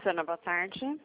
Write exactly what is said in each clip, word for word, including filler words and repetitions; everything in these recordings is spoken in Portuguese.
Rosana, boa tarde.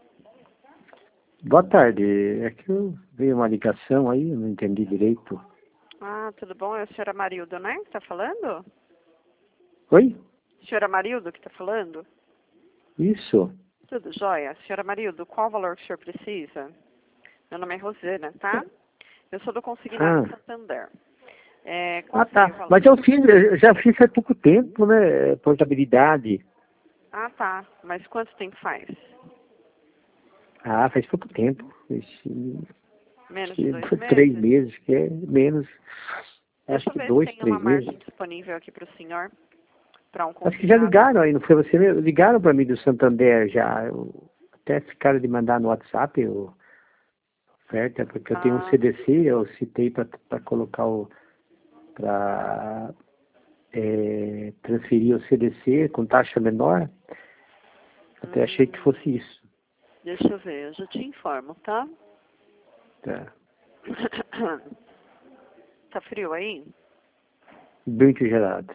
Boa tarde. É que eu veio uma ligação aí, eu não entendi direito. Ah, tudo bom? É a senhora Marildo, né, que está falando? Oi? Senhora Marildo que está falando? Isso. Tudo jóia? Senhora Marildo, qual o valor que o senhor precisa? Meu nome é Rosana, tá? Eu sou do Consignado Ah, Santander. É, qual ah seria o tá. valor? Mas eu fiz, eu já fiz há pouco tempo, né? Portabilidade. Ah, tá. Mas quanto tempo faz? Ah, faz pouco tempo. Faz, acho Menos de que dois foi três meses? meses, que é menos. Deixa Acho eu que ver se dois, tem uma três meses. margem disponível aqui para o senhor, para um Acho que já consignado. ligaram aí, não foi você mesmo? Ligaram para mim do Santander já. Eu, até ficaram de mandar no WhatsApp o oferta, porque eu tenho um Ah, C D C, eu citei para colocar o. Para é, transferir o C D C com taxa menor. Até achei que hum, fosse isso. deixa eu ver, eu já te informo, tá? Tá. Tá frio aí? Muito gelado.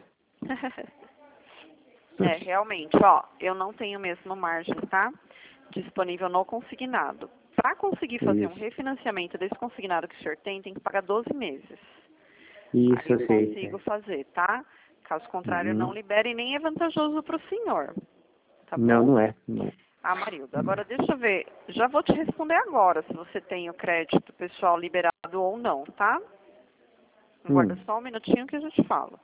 É, realmente, ó, eu não tenho mesmo margem, tá? Disponível no consignado. Para conseguir fazer um Isso. refinanciamento desse consignado que o senhor tem, tem que pagar doze meses. Aí Isso, eu eu sei. consigo É. fazer, tá? Caso contrário, Uhum. não libere nem é vantajoso para o senhor, tá Não, bom? não é. Não. Ah, Marilda, agora deixa eu ver. Já vou te responder agora se você tem o crédito pessoal liberado ou não, tá? Aguarda Hum. só um minutinho que eu já te falo.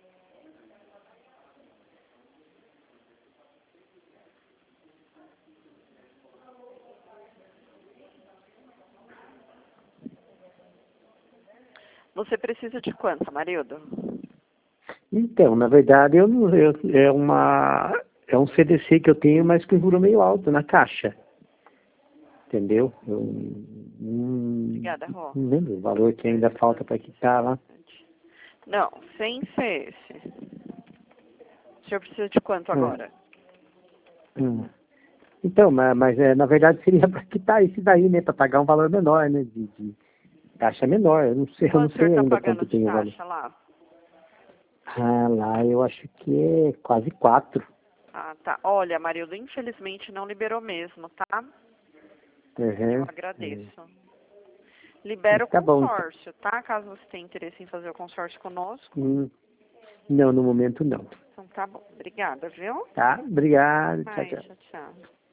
Você precisa de quanto, Marilda? Então, na verdade, eu não, eu, é uma é um C D C que eu tenho, mas com juro meio alto na caixa. Entendeu? Eu não, Obrigada, Rô. não lembro o valor que ainda Dois, falta doze, para quitar lá. dezessete. Não, sem ser esse. O senhor precisa de quanto Hum. agora? Hum. Então, mas, mas é, na verdade seria para quitar esse daí, né? Para pagar um valor menor, né? De, de taxa menor. Eu não sei, eu não Quanto o senhor sei está ainda pagando quanto de tem o valor. taxa lá? Ah, lá eu acho que é quase quatro. Ah, tá. Olha, Marildo, infelizmente não liberou mesmo, tá? Eu Uhum. É. agradeço. Libera o Tá bom, então. consórcio, tá? Caso você tenha interesse em fazer o consórcio conosco. Hum, não, no momento não. Então tá bom. Obrigada, viu? Tá? Obrigado. Tchau, Ai, tchau. tchau, tchau.